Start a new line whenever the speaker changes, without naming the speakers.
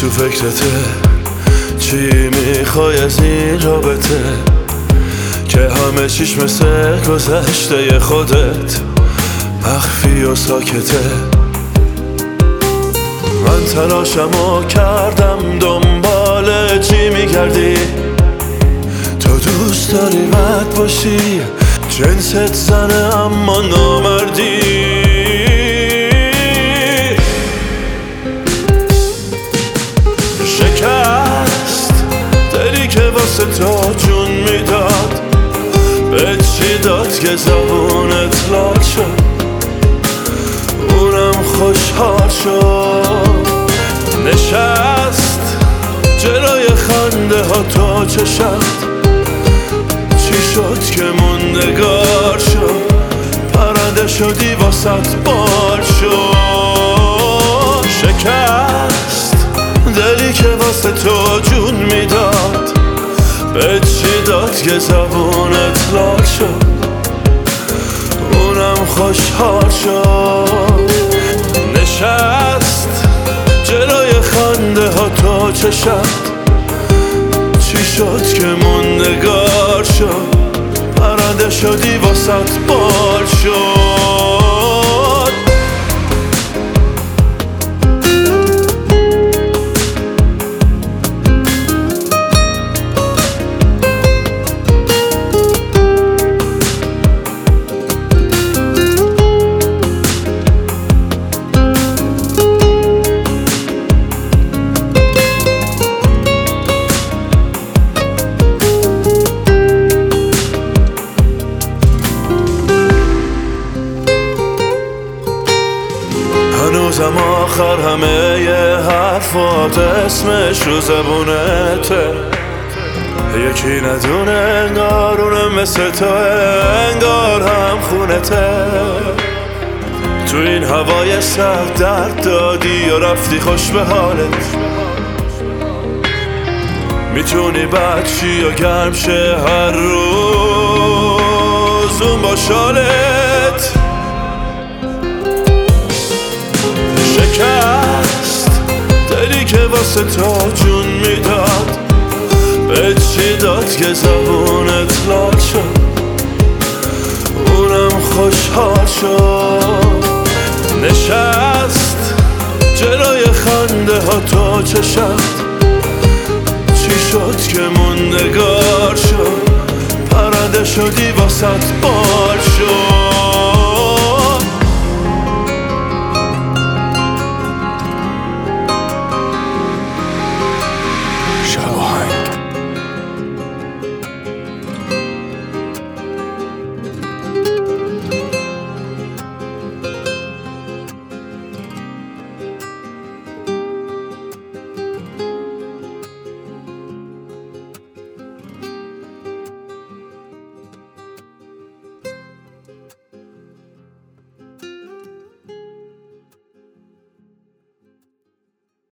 تو فکرته چی میخوای از این رابطه که همه چیش مثل گذشته خودت مخفی و ساکته. من تلاشمو کردم دنبال چی میگردی، تو دوست داری بد باشی، جنست زنه اما نامردی. شکست دلی که واسه تو جون میداد، به چی داد که زبونت لال شد، اونم خوشحال شد. نشست جلوی خنده ها تو چشد، چی شد که موندگار شد، پرنده شدی واسط بال شد. شکست دلی که واسه تو جون میداد، به چی داد که زبونت لال شد، اونم خوشحال شد. نشست جلوی خنده ها تو چشد، چی شد که موندگار شد، پرنده شدی واسط بال شد. هنوزم آخر همه ی حرفات اسمش رو زبونته، یکی ندونه انگار اونم مثل تو، انگار هم خونته. تو این هوای سرد درد دادی و رفتی خوش به حالت، میتونی بد چی و گرم شه هر روز اون با شالت. شکست دلی که واسه تو جون میداد، به چی داد که زبونت لال شد، اونم خوشحال شد. نشست جلوی خنده ها تو چشد، چی شد که موندگار شد، پرنده شدی واسط بال شد.